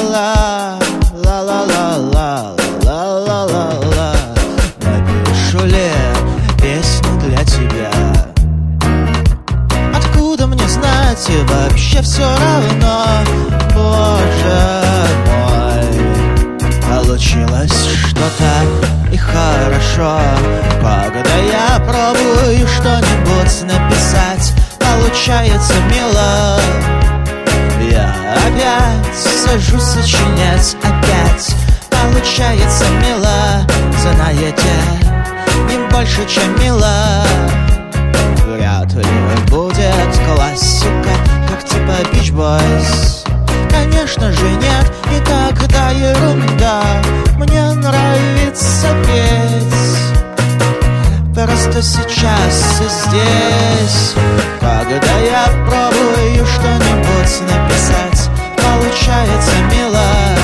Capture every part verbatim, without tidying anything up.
ла ла ла ла ла ла ла ла ла. Напишу ли песню для тебя? Откуда мне знать, и вообще все равно. Боже мой, получилось что-то и хорошо. Когда я пробую что-нибудь написать, получается мило. Я опять сажусь сочинять, опять получается мило. Знаете, не больше, чем мило. Вряд ли будет классика, как типа Beach Boys. Конечно же нет, и тогда ерунда. Мне нравится петь просто сейчас и здесь. Когда я пробую что-нибудь написать, получается мило.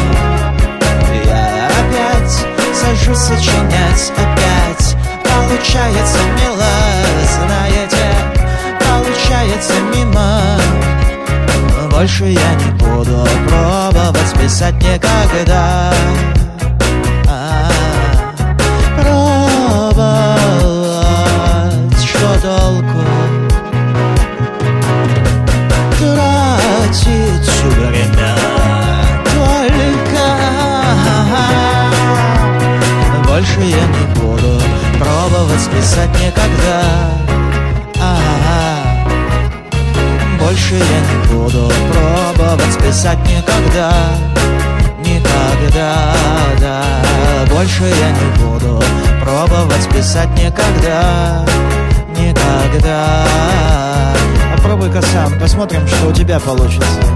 Я опять сажусь сочинять, опять получается мило. Знаете, получается мимо. Больше я не буду пробовать писать никогда. Пробовать, что толку? Тратить время только. Больше я не буду пробовать писать никогда. Больше я не буду пробовать писать никогда. Никогда, да. Больше я не буду пробовать писать никогда. Никогда. Попробуй-ка сам, посмотрим, что у тебя получится.